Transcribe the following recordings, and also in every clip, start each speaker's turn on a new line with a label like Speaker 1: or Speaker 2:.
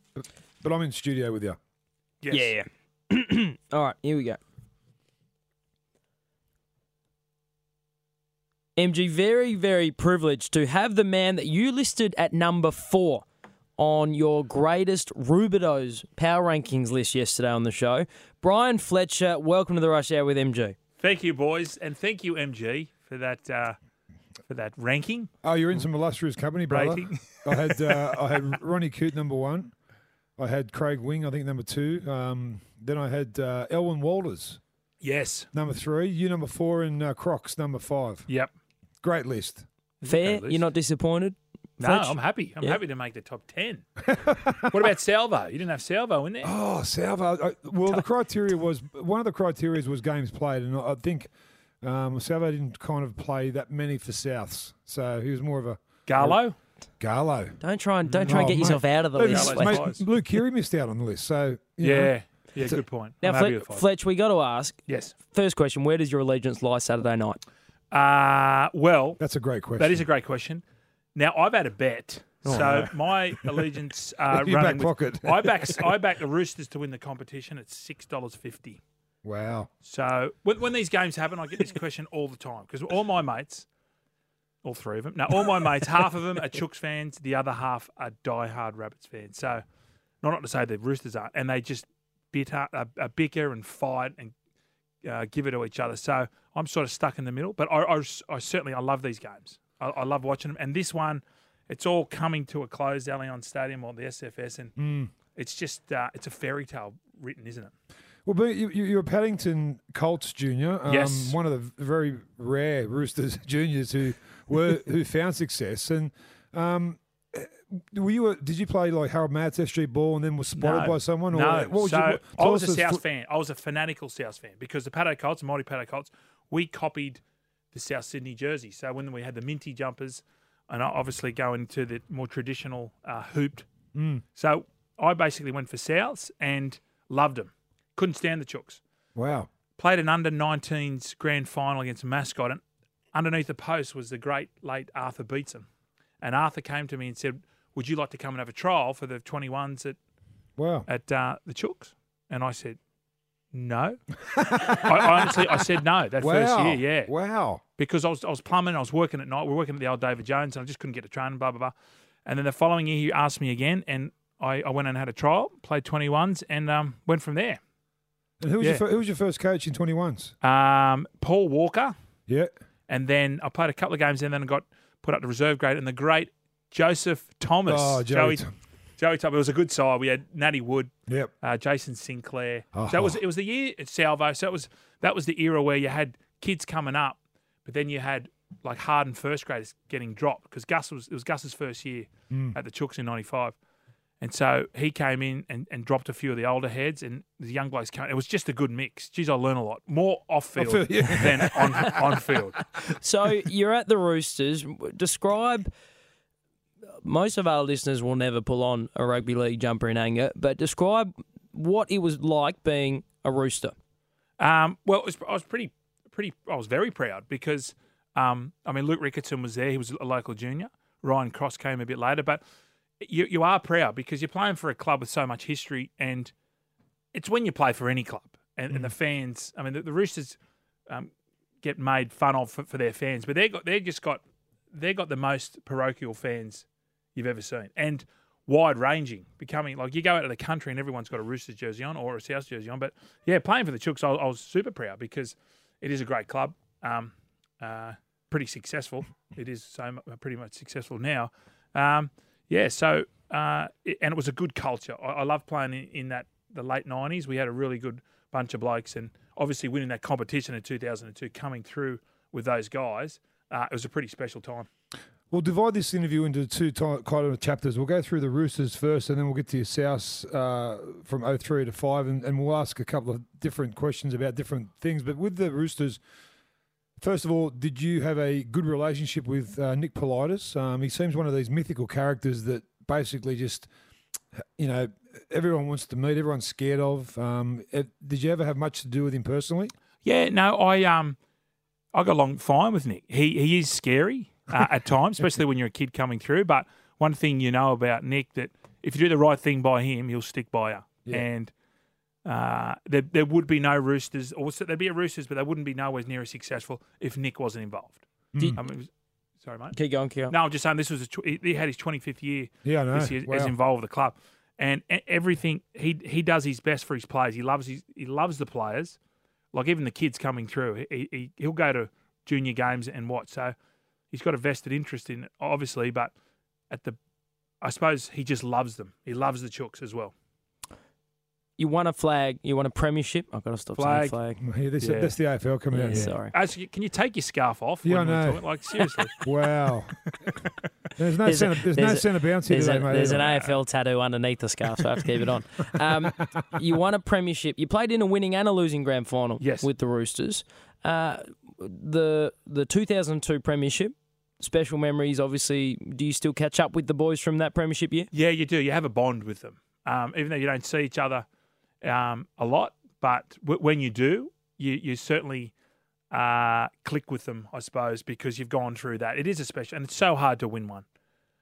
Speaker 1: But I'm in studio with you.
Speaker 2: Yes.
Speaker 3: Yeah. All right, here we go. MG, very, very privileged to have the man that you listed at number 4 on your greatest Rubidos power rankings list yesterday on the show. Brian Fletcher, welcome to the Rush Hour with MG.
Speaker 2: Thank you, boys, and thank you, MG, for that ranking.
Speaker 1: Oh, you're in some illustrious company, brother.
Speaker 2: Rating.
Speaker 1: I had Ronnie Coote, number 1. I had Craig Wing, I think, number 2. Then I had Elwyn Walters,
Speaker 2: Yes.
Speaker 1: number 3. You, number 4, and Crocs, number 5.
Speaker 2: Yep.
Speaker 1: Great list.
Speaker 3: Fair?
Speaker 2: Okay, Liz.
Speaker 3: You're not disappointed?
Speaker 2: No,
Speaker 3: Fletch?
Speaker 2: I'm happy. I'm
Speaker 3: Yeah.
Speaker 2: happy to make the top 10. What about Salvo? You didn't have Salvo in there.
Speaker 1: Oh, Salvo. Well, the criteria was one of the criteria was games played, and I think Salvo didn't kind of play that many for Souths, so he was more of a
Speaker 2: Garlo?
Speaker 1: Garlo.
Speaker 3: Don't try and get
Speaker 1: mate.
Speaker 3: yourself out of the
Speaker 1: Mate,
Speaker 3: list.
Speaker 2: Garlo's
Speaker 3: Fletch.
Speaker 2: fine.
Speaker 1: Luke Keary missed out on the list, so you know.
Speaker 2: Yeah. Yeah, good point.
Speaker 3: Now,
Speaker 2: I'm happy with 5.
Speaker 3: Fletch, we got to ask.
Speaker 2: Yes.
Speaker 3: First question, where does your allegiance lie Saturday night?
Speaker 2: Well,
Speaker 1: That's a great question.
Speaker 2: that is a great question. Now, I've had a bet. So my allegiance
Speaker 1: Your
Speaker 2: running
Speaker 1: back pocket.
Speaker 2: I back the Roosters to win the competition at $6.50.
Speaker 1: Wow.
Speaker 2: So when these games happen, I get this question all the time because all my mates, all 3 of them, no, all my mates, half of them are Chooks fans, the other half are diehard Rabbits fans. So not to say the Roosters are, and they just bicker and fight and give it to each other. So I'm sort of stuck in the middle, but I certainly love these games. I love watching them, and this one, it's all coming to a close, Allianz Stadium or the SFS, and it's just it's a fairy tale written, isn't it?
Speaker 1: Well, but you're a Paddington Colts junior.
Speaker 2: Yes.
Speaker 1: One of the very rare Roosters juniors who found success. And did you play like Harold Matts, SG Ball, and then was spotted by someone?
Speaker 2: No.
Speaker 1: Or what was
Speaker 2: So
Speaker 1: your,
Speaker 2: I
Speaker 1: tell
Speaker 2: was
Speaker 1: us
Speaker 2: a
Speaker 1: as
Speaker 2: South fan. I was a fanatical South fan because the Paddo Colts, the mighty Paddo Colts, we copied the South Sydney jersey. So when we had the minty jumpers, and obviously going to the more traditional hooped. So I basically went for Souths and loved them. Couldn't stand the Chooks.
Speaker 1: Wow.
Speaker 2: Played an under-19s grand final against Mascot, and underneath the post was the great late Arthur Beetson. And Arthur came to me and said, would you like to come and have a trial for the 21s at the Chooks? And I said, no. I said no that first year, yeah.
Speaker 1: Wow.
Speaker 2: Because I was plumbing, I was working at night. We were working at the old David Jones, and I just couldn't get to train, blah, blah, blah. And then the following year, he asked me again, and I went and had a trial, played 21s, and went from there.
Speaker 1: And who was your first coach in 21s?
Speaker 2: Paul Walker.
Speaker 1: Yeah.
Speaker 2: And then I played a couple of games, and then I got put up to reserve grade, and the great Joseph Thomas.
Speaker 1: Oh,
Speaker 2: Joey Thomas. It was a good side. We had Natty Wood,
Speaker 1: Yep.
Speaker 2: Jason Sinclair.
Speaker 1: Oh.
Speaker 2: So it was the year at Salvo. So that was the era where you had kids coming up, but then you had like hardened first graders getting dropped because it was Gus's first year at the Chooks in '95, and so he came in and dropped a few of the older heads, and the young blokes came. It was just a good mix. Geez, I learned a lot more off field than on field.
Speaker 3: So you're at the Roosters. Describe. Most of our listeners will never pull on a rugby league jumper in anger, but describe what it was like being a Rooster.
Speaker 2: Well, I was very proud because, Luke Ricketson was there. He was a local junior. Ryan Cross came a bit later, but you are proud because you're playing for a club with so much history, and it's when you play for any club and the fans. I mean, the Roosters get made fun of for their fans, but they got the most parochial fans you've ever seen, and wide ranging, becoming like you go out of the country and everyone's got a Roosters jersey on or a South jersey on. But yeah, playing for the Chooks, I was super proud because it is a great club, pretty successful. It is pretty much successful now. And it was a good culture. I love playing in the late 90s. We had a really good bunch of blokes, and obviously winning that competition in 2002, coming through with those guys, it was a pretty special time.
Speaker 1: We'll divide this interview into two kind of chapters. We'll go through the Roosters first, and then we'll get to your Souths from 03 to 5, and we'll ask a couple of different questions about different things. But with the Roosters, first of all, did you have a good relationship with Nick Politis? He seems one of these mythical characters that basically just, everyone wants to meet, everyone's scared of. Did you ever have much to do with him personally?
Speaker 2: Yeah, no, I got along fine with Nick. He is scary at times, especially when you're a kid coming through. But one thing you know about Nick, that if you do the right thing by him, he'll stick by you.
Speaker 1: Yeah.
Speaker 2: And there would be no Roosters. Also, there'd be a Roosters, but they wouldn't be nowhere near as successful if Nick wasn't involved.
Speaker 3: Did-
Speaker 2: Sorry, mate.
Speaker 3: Keep going, keep going.
Speaker 2: No, I'm just saying this was he had his 25th year
Speaker 1: Yeah, I know.
Speaker 2: this year
Speaker 1: Wow.
Speaker 2: as involved with the club, and everything he does his best for his players. He loves the players, like even the kids coming through. He'll go to junior games and watch. So he's got a vested interest in it, obviously, but I suppose he just loves them. He loves the Chooks as well.
Speaker 3: You won a flag. You won a premiership. I've got to stop saying flag.
Speaker 1: Yeah, that's the AFL coming out.
Speaker 3: Yeah,
Speaker 1: Yeah.
Speaker 3: sorry.
Speaker 2: Can you take your scarf off?
Speaker 1: Yeah,
Speaker 2: when
Speaker 1: I
Speaker 2: we're
Speaker 1: know.
Speaker 2: talking? Like seriously.
Speaker 1: Wow. There's no centre bounce here today, mate.
Speaker 3: There's an
Speaker 1: is there?
Speaker 3: AFL tattoo underneath the scarf, so I have to keep it on. You won a premiership. You played in a winning and a losing grand final
Speaker 2: Yes.
Speaker 3: with the Roosters. The 2002 premiership, special memories, obviously. Do you still catch up with the boys from that premiership year?
Speaker 2: Yeah, you do. You have a bond with them, even though you don't see each other a lot. But when you do, you certainly click with them, I suppose, because you've gone through that. It is a special, and it's so hard to win one.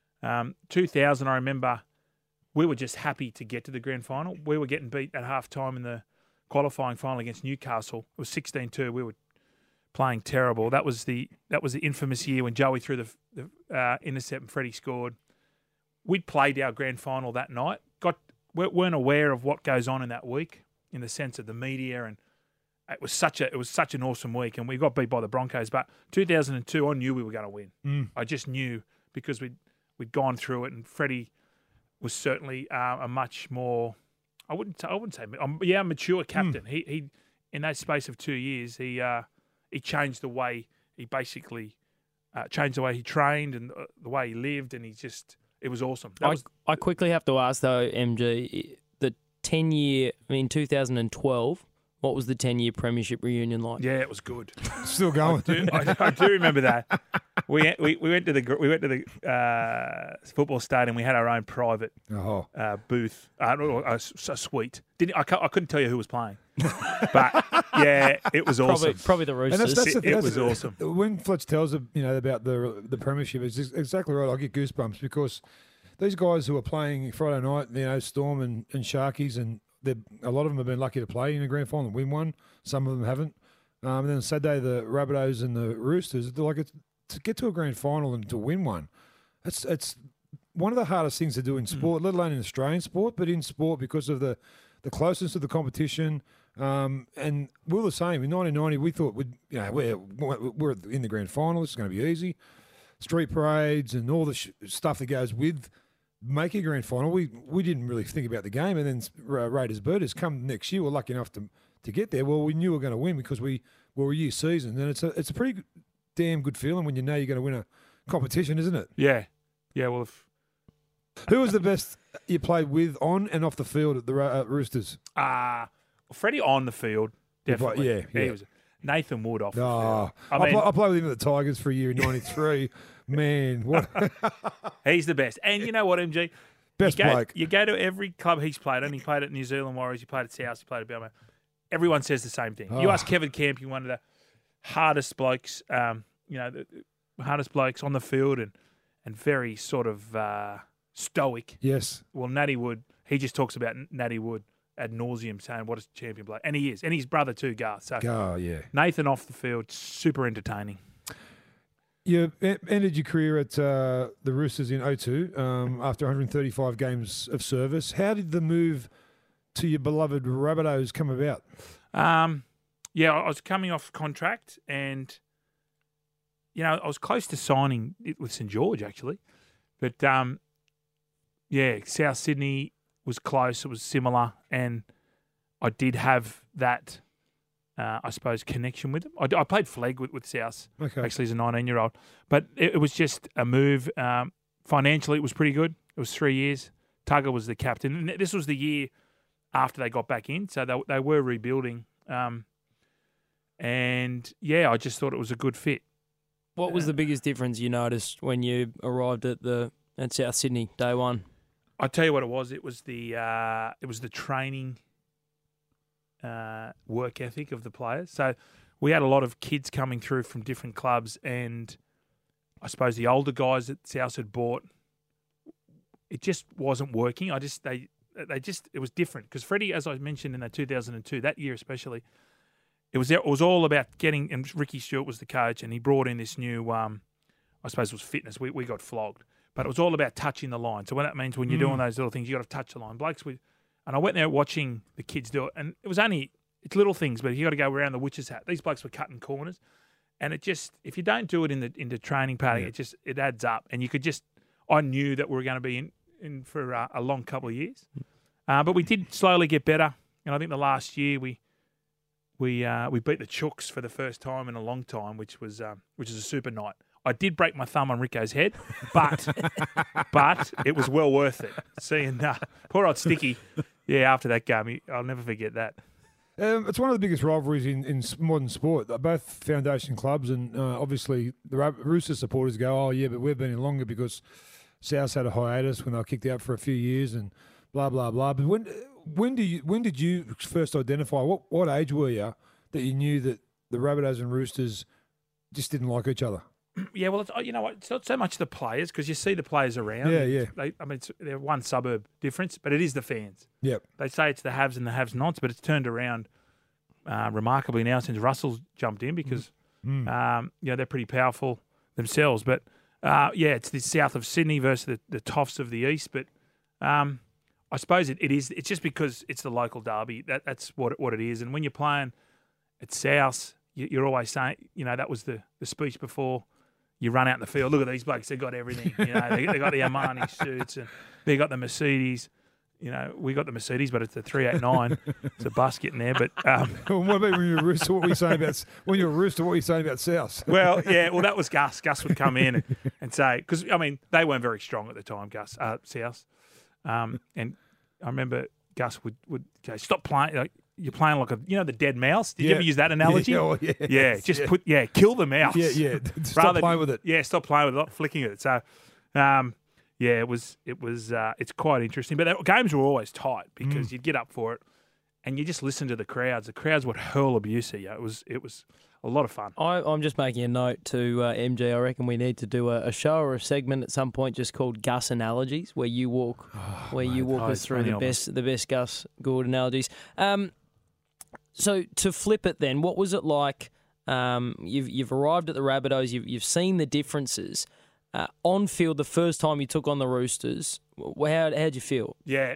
Speaker 2: 2000, I remember, we were just happy to get to the grand final. We were getting beat at half time in the qualifying final against Newcastle. It was 16-2. We were playing terrible. That was the infamous year when Joey threw the intercept and Freddie scored. We'd played our grand final that night. Weren't aware of what goes on in that week, in the sense of the media, and it was such an awesome week, and we got beat by the Broncos. But 2002, I knew we were going to win. I just knew because we'd gone through it, and Freddie was certainly a much more, I wouldn't say, mature captain. He in that space of 2 years, he changed the way he basically changed the way he trained and the way he lived, and it was awesome.
Speaker 3: I quickly have to ask, though, MG, the 10-year, in 2012, what was the 10-year premiership reunion like?
Speaker 2: Yeah, it was good.
Speaker 1: Still going.
Speaker 2: I do remember that. We went to the football stadium. We had our own private booth, a suite. I couldn't tell you who was playing, but yeah, it was awesome.
Speaker 3: Probably the Roosters.
Speaker 2: It was awesome.
Speaker 1: When Fletch tells about the premiership, it's exactly right. I get goosebumps because these guys who are playing Friday night, Storm and Sharkies, and a lot of them have been lucky to play in a grand final and win one. Some of them haven't. And then Saturday, the Rabbitohs and the Roosters, to get to a grand final and to win one, it's one of the hardest things to do in sport, let alone in Australian sport, but in sport because of the closeness of the competition. And we were the same. In 1990, we thought we're in the grand final. This is going to be easy. Street parades and all the stuff that goes with making a grand final. We didn't really think about the game. And then Raiders Birders come next year. We're lucky enough to get there. Well, we knew we were going to win because we were a year seasoned. And it's a pretty damn good feeling when you know you're going to win a competition, isn't it?
Speaker 2: Yeah. Well,
Speaker 1: who was the best you played with on and off the field at the Roosters?
Speaker 2: Freddie on the field, definitely.
Speaker 1: Yeah.
Speaker 2: He was Nathan Wood off the field.
Speaker 1: I played with him at the Tigers for a year in '93. Man, what?
Speaker 2: He's the best. And you know what, MG?
Speaker 1: Best bloke.
Speaker 2: You go to every club he's played at. He played at New Zealand Warriors. He played at South. He played at Belmont. Everyone says the same thing. You ask Kevin Camping, one of the hardest blokes, the hardest blokes on the field and very sort of stoic.
Speaker 1: Yes.
Speaker 2: Well, Natty Wood, he just talks about Natty Wood ad nauseum, saying what a champion bloke. And he is. And his brother too, Garth. So
Speaker 1: yeah.
Speaker 2: Nathan off the field, super entertaining.
Speaker 1: You ended your career at the Roosters in 2002 after 135 games of service. How did the move to your beloved Rabbitohs come about?
Speaker 2: I was coming off contract and, I was close to signing it with St. George, actually. But, South Sydney was close. It was similar. And I did have that, I suppose, connection with them. I played flag with South, actually, as a 19-year-old. But it was just a move. Financially, it was pretty good. It was 3 years. Tugger was the captain. And this was the year after they got back in. So they were rebuilding. I just thought it was a good fit.
Speaker 3: What was the biggest difference you noticed when you arrived at South Sydney day one?
Speaker 2: I tell you what it was. It was the training work ethic of the players. So we had a lot of kids coming through from different clubs, and I suppose the older guys that South had bought it just wasn't working. It was different because Freddie, as I mentioned in that 2002, that year especially, it was all about getting. And Ricky Stewart was the coach, and he brought in this new, I suppose it was fitness. We got flogged, but it was all about touching the line. So what that means when you're doing those little things, you got to touch the line. And I went there watching the kids do it, and it's little things, but you got to go around the witch's hat. These blokes were cutting corners, and if you don't do it in the training paddock, it adds up, and you could just. I knew that we were going to be in for a long couple of years, but we did slowly get better. And I think the last year we beat the Chooks for the first time in a long time, which is a super night. I did break my thumb on Rico's head, but it was well worth it. Seeing poor old Sticky, after that game, I'll never forget that.
Speaker 1: It's one of the biggest rivalries in modern sport. Both foundation clubs and obviously the Roosters supporters go, oh yeah, but we've been in longer because South had a hiatus when they were kicked out for a few years and blah blah blah. But when did you first identify? What age were you that you knew that the Rabbitohs and Roosters just didn't like each other?
Speaker 2: Yeah, well, you know what? It's not so much the players because you see the players around.
Speaker 1: Yeah.
Speaker 2: They're one suburb difference, but it is the fans.
Speaker 1: Yep.
Speaker 2: They say it's the haves and the have-nots, but it's turned around remarkably now since Russell's jumped in because they're pretty powerful themselves. But it's the south of Sydney versus the Toffs of the east. But I suppose it is. It's just because it's the local derby. That's what it is. And when you're playing at South, you're always saying, that was the speech before. You run out in the field. Look at these blokes. They got everything. They got the Armani suits and they got the Mercedes. We got the Mercedes, but it's the 389. It's a bus getting there. But
Speaker 1: what about when you're a Rooster? What were you saying about South?
Speaker 2: Well, that was Gus. Gus would come in and say because they weren't very strong at the time. Gus South, and I remember Gus would go, "Stop playing." You're playing like the dead mouse. Did you ever use that analogy? Kill the mouse.
Speaker 1: Yeah. Stop playing with it.
Speaker 2: Yeah, stop playing with it, not flicking at it. So, it was. It's quite interesting. But the games were always tight because you'd get up for it, and you just listen to the crowds. The crowds would hurl abuse at you. It was a lot of fun.
Speaker 3: I'm just making a note to MG. I reckon we need to do a show or a segment at some point just called Gus Analogies, where you walk us through the best Gus Gould analogies. So to flip it then, what was it like? You've arrived at the Rabbitohs. You've seen the differences on field. The first time you took on the Roosters, how'd you feel?
Speaker 2: Yeah,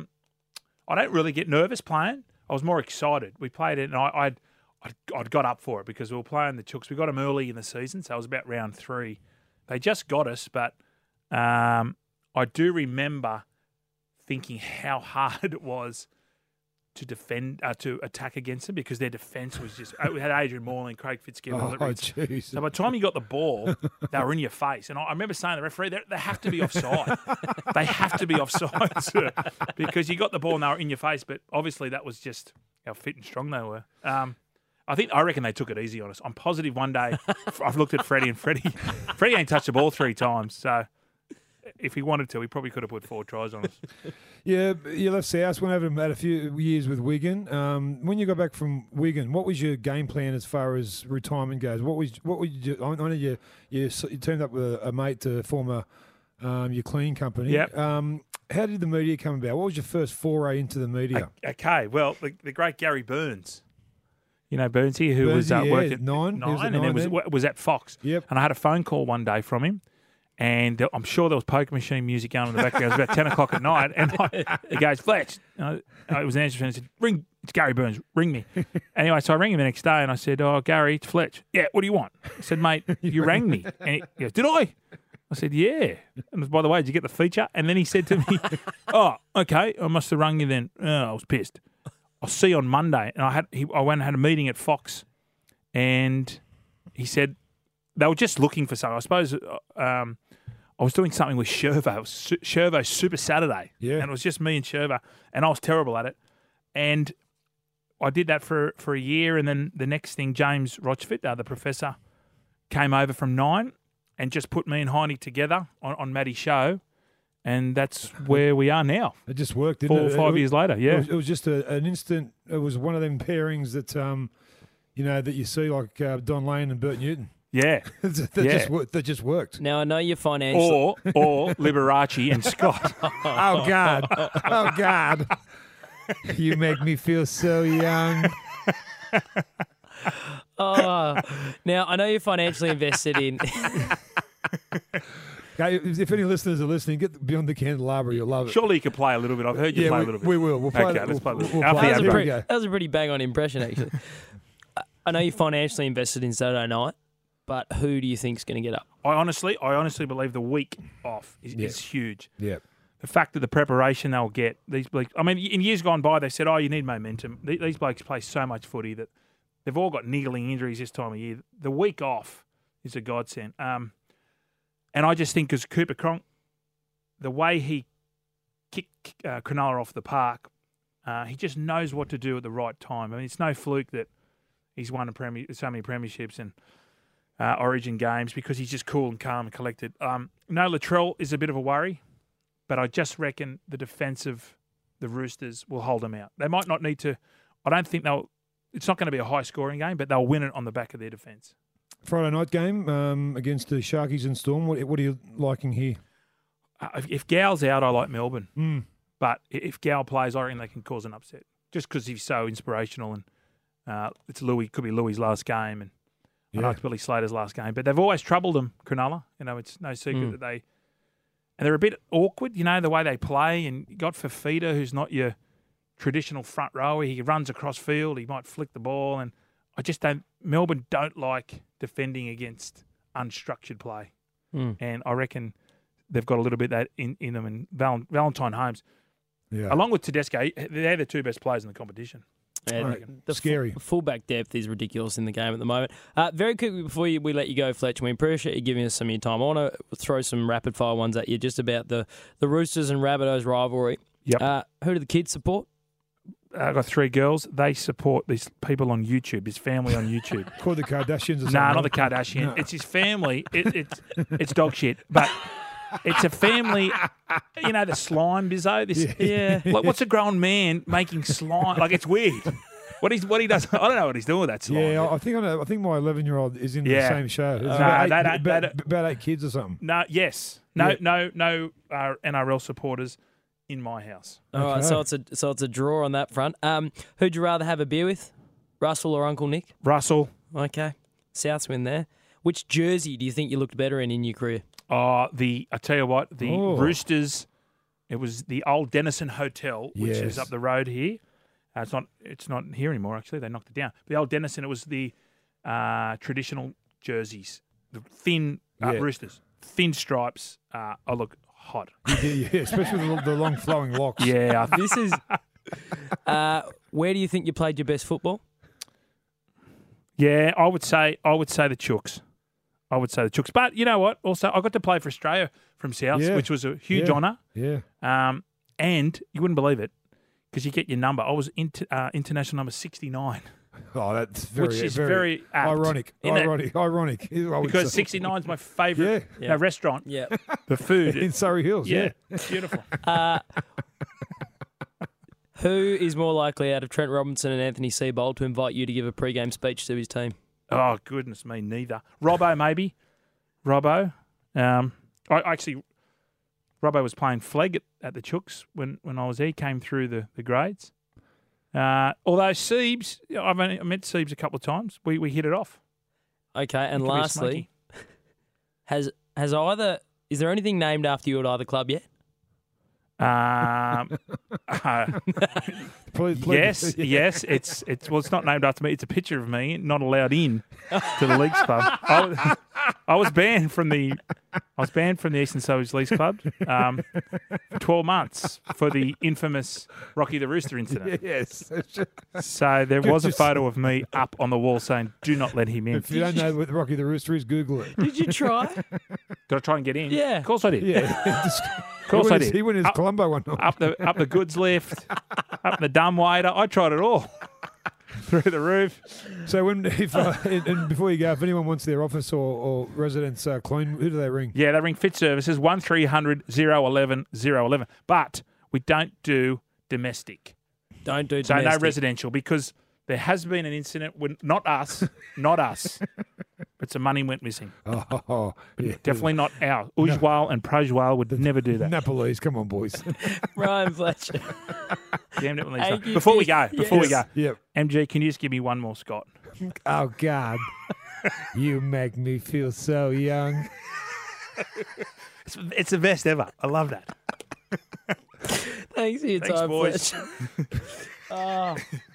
Speaker 2: I don't really get nervous playing. I was more excited. We played it, and I'd got up for it because we were playing the Chooks. We got them early in the season, so it was about round 3. They just got us, but I do remember thinking how hard it was to defend, to attack against them because their defence was just. We had Adrian Morley and Craig Fitzgibbon.
Speaker 1: Jeez.
Speaker 2: So by the time you got the ball, they were in your face. And I remember saying to the referee, they have to be offside. They have to be offside, sir, because you got the ball and they were in your face. But obviously that was just how fit and strong they were. I reckon they took it easy on us. I'm positive one day I've looked at Freddie and Freddie ain't touched the ball 3 times. So if he wanted to, he probably could have put 4 tries on us.
Speaker 1: Yeah, you left South, went over and had a few years with Wigan. When you got back from Wigan, what was your game plan as far as retirement goes? What would you do? I know you teamed up with a mate to form your clean company.
Speaker 2: Yep.
Speaker 1: How did the media come about? What was your first foray into the media?
Speaker 2: Okay, well, the great Gary Burns. Burnsy, who was working at
Speaker 1: Nine,
Speaker 2: and then was at Fox.
Speaker 1: Yep.
Speaker 2: And I had a phone call one day from him. And I'm sure there was poker machine music going in the background. It was about 10 o'clock at night. And he goes, Fletch. It was an answer phone. He said, it's Gary Burns. Ring me. Anyway, so I rang him the next day and I said, oh, Gary, it's Fletch. Yeah, what do you want? I said, mate, you rang me. And he goes, did I? I said, yeah. And by the way, did you get the feature? And then he said to me, oh, okay, I must have rung you then. Oh, I was pissed. I'll see you on Monday. And I went and had a meeting at Fox. And he said, they were just looking for something. I suppose I was doing something with Shervo. It was Shervo Super Saturday.
Speaker 1: Yeah.
Speaker 2: And it was just me and Shervo. And I was terrible at it. And I did that for a year. And then the next thing, James Rochford, the professor, came over from 9 and just put me and Heine together on Matty's show. And that's where we are now.
Speaker 1: It just worked, didn't it?
Speaker 2: 4 or 5 years later, yeah.
Speaker 1: It was just an instant. It was one of them pairings that, that you see like Don Lane and Bert Newton.
Speaker 2: Yeah.
Speaker 1: that just worked.
Speaker 3: Now, I know you're financially...
Speaker 2: Or Liberace and Scott.
Speaker 1: Oh, God. Oh, God. You make me feel so young.
Speaker 3: Oh, now, I know you're financially invested in...
Speaker 1: Okay, if any listeners are listening, get Beyond the Candelabra. You'll love it.
Speaker 2: Surely you could play a little bit. I've heard you play a little bit.
Speaker 1: We will. We'll play
Speaker 2: Okay,
Speaker 1: it.
Speaker 2: let's play a little
Speaker 1: We'll
Speaker 2: bit.
Speaker 1: play
Speaker 2: Alfie,
Speaker 1: it.
Speaker 2: Alfie.
Speaker 1: Here we go.
Speaker 3: That was a pretty bang-on impression, actually. I know you're financially invested in Saturday night, but who do you think's going to get up?
Speaker 2: I honestly believe the week off is huge.
Speaker 1: Yeah.
Speaker 2: The fact that the preparation they'll get, these blokes, I mean, in years gone by, they said, oh, you need momentum. These blokes play so much footy that they've all got niggling injuries this time of year. The week off is a godsend. And I just think because Cooper Cronk, the way he kicked Cronulla off the park, he just knows what to do at the right time. I mean, it's no fluke that he's won so many premierships and Origin games because he's just cool and calm and collected. No, Latrell is a bit of a worry, but I just reckon the defence of the Roosters will hold them out. They might not need to. I don't think it's not going to be a high-scoring game, but they'll win it on the back of their defence.
Speaker 1: Friday night game against the Sharkies and Storm. What are you liking here?
Speaker 2: If Gal's out, I like Melbourne. But if Gal plays, I reckon they can cause an upset just because he's so inspirational and could be Louis' last game and I know it's Billy Slater's last game. But they've always troubled them, Cronulla. You know, it's no secret that they're a bit awkward, you know, the way they play. And you got Fafita, who's not your traditional front rower. He runs across field. He might flick the ball. And Melbourne don't like defending against unstructured play. And I reckon they've got a little bit of that in them. And Valentine Holmes, along with Tedesco, they're the two best players in the competition.
Speaker 3: The
Speaker 1: Scary.
Speaker 3: Fullback depth is ridiculous in the game at the moment. Very quickly before we let you go, Fletch, we appreciate you giving us some of your time. I want to throw some rapid fire ones at you just about the Roosters and Rabbitohs rivalry.
Speaker 2: Yep.
Speaker 3: Who do the kids support?
Speaker 2: I've got 3 girls. They support these people on YouTube, his family on YouTube.
Speaker 1: Called the Kardashians or something?
Speaker 2: Nah, not the Kardashian. No. It's his family. It's dog shit. But it's a family, you know, the slime bizzo.
Speaker 3: Yeah.
Speaker 2: Like, what's a grown man making slime? Like, it's weird. What he does, I don't know what he's doing with that slime.
Speaker 1: Yeah, I think my 11-year-old is in the same show. About 8 kids or something.
Speaker 2: No, yes. No NRL supporters in my house.
Speaker 3: All right, so it's a draw on that front. Who'd you rather have a beer with, Russell or Uncle Nick?
Speaker 2: Russell.
Speaker 3: Okay, Souths win there. Which jersey do you think you looked better in your career?
Speaker 2: I tell you what, the Roosters. It was the old Denison Hotel, which is up the road here. It's not here anymore. Actually, they knocked it down. The old Denison. It was the traditional jerseys, the thin Roosters, thin stripes. I look hot.
Speaker 1: Yeah, especially with the long flowing locks.
Speaker 2: Yeah,
Speaker 3: this is. Where do you think you played your best football?
Speaker 2: Yeah, I would say the Chooks. But you know what? Also, I got to play for Australia from Souths, which was a huge honour.
Speaker 1: Yeah.
Speaker 2: And you wouldn't believe it because you get your number. I was international number 69.
Speaker 1: Oh, that's
Speaker 2: very apt,
Speaker 1: ironic. Ironic.
Speaker 2: Because 69 is my favourite restaurant.
Speaker 3: Yeah.
Speaker 2: The food.
Speaker 1: In Surrey Hills.
Speaker 2: Yeah. It's beautiful.
Speaker 3: Who is more likely out of Trent Robinson and Anthony Seibold to invite you to give a pre-game speech to his team?
Speaker 2: Oh, goodness me, neither. Robbo, maybe. Robbo. Robbo was playing flag at the Chooks when I was there. He came through the grades. Although Siebes, I met Siebes a couple of times. We hit it off.
Speaker 3: Okay, and lastly, is there anything named after you at either club yet?
Speaker 1: Please.
Speaker 2: Yes. It's not named after me. It's a picture of me not allowed in to the Leagues Club. I was banned from the Eastern Suburbs Leagues Club for 12 months for the infamous Rocky the Rooster incident.
Speaker 1: Yes.
Speaker 2: So there was a photo of me up on the wall saying, "Do not let him in."
Speaker 1: If you don't know what Rocky the Rooster is, Google it.
Speaker 3: Did you try?
Speaker 2: Did I try and get in?
Speaker 3: Yeah.
Speaker 2: Of course I did.
Speaker 1: Yeah.
Speaker 2: Of course I did.
Speaker 1: He went his Colombo one night.
Speaker 2: Up the goods lift, up the dumbwaiter. I tried it all. Through the roof.
Speaker 1: So and before you go, if anyone wants their office or residence clean, who do they ring?
Speaker 2: Yeah, they ring Fit Services 1300 011 011. But we don't do domestic.
Speaker 3: Don't do
Speaker 2: so
Speaker 3: domestic.
Speaker 2: No residential because there has been an incident when not us, but but some money went missing.
Speaker 1: Oh, yeah.
Speaker 2: Definitely not our. Ujwal and Prajwal would never do that.
Speaker 1: Nepalese. Come on, boys.
Speaker 3: Ryan Fletcher.
Speaker 2: Damn it, when
Speaker 3: Thank
Speaker 2: they
Speaker 3: you,
Speaker 2: Before we
Speaker 3: Pete.
Speaker 2: go, before we go,
Speaker 1: Yep.
Speaker 2: MG, can you just give me one more, Scott?
Speaker 1: Oh, God. You make me feel so young.
Speaker 2: It's the best ever. I love that.
Speaker 3: Thanks for your
Speaker 2: Thanks,
Speaker 3: time,
Speaker 2: boys.
Speaker 3: Fletcher.